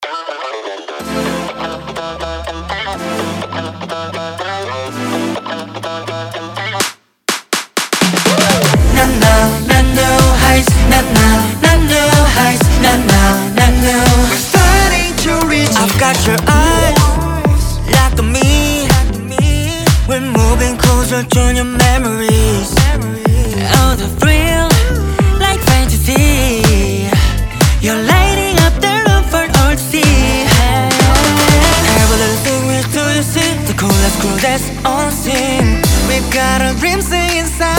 I've got your eyes locked on me. We're moving closer to your memories. Oh, the thrill, like fantasy. You're lighting up the room for all to see. Have a little thing with do you see? The coolest crew that's on scene. We've got our dreams inside.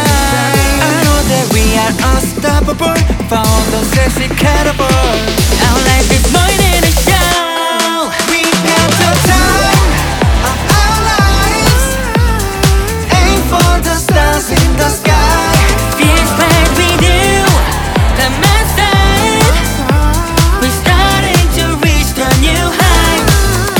I know that we are unstoppable. Found the sexy cannibal. Our life is more than a show. We have the time of our lives. Aim for the stars in the sky. Feels like we do the method. We're starting to reach the new heights.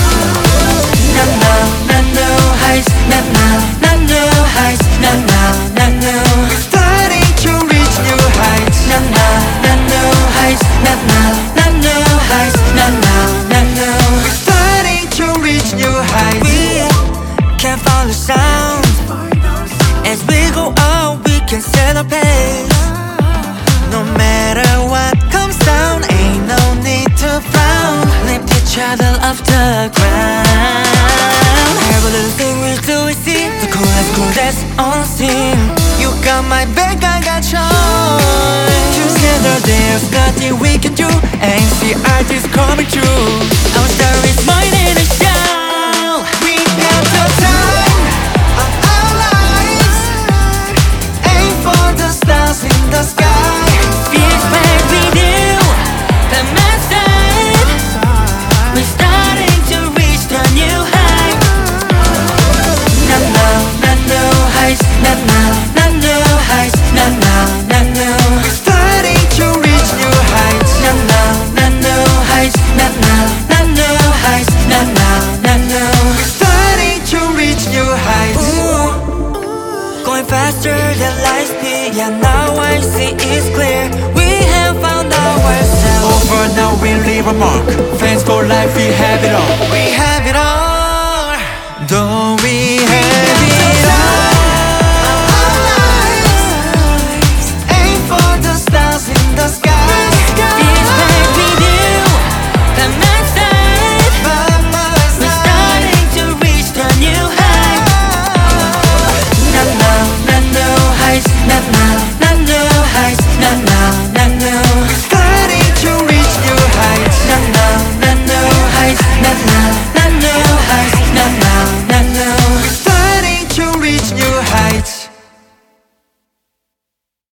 Not now, not new heights. Not now, not new heights. Not now, not new. We're starting to reach new heights. Not now, not new heights. Not now, not new heights. Not now, not new. We're starting to reach new heights. We can't follow the sound. As we go out, we can set a pace. No matter what comes down, ain't no need to frown. Lift each other off the ground. Have a little thing we do, we see the coolest crew that's on scene. You got my back, I got yours. Together there's nothing we can do. NCT is coming true. Our story is more than a show. We have the time of our lives. Aim for the stars in the sky. Feels like we do the method. We're starting to reach the new heights. Not now, not new heights. Not now, not new heights. Not now, not new. We're starting to reach new heights. Not now, not new heights. Not now, not new heights. Not now, not new. We're starting to reach new heights. Ooh. Going faster than light speed. Yeah, now I see it's clear. We have found ourselves. Over now we leave a mark. Fans for life, we have it all. We have it all. Don't we have it all? Aim for the stars in the sky. Feels like we do the method. We're starting to reach the new heights. Not now, not new heights. Not now, not new heights. Not now, not new. We're starting to reach new heights. Not now, not new heights. Not now, not new heights. Not now, not new. We're starting to reach new heights.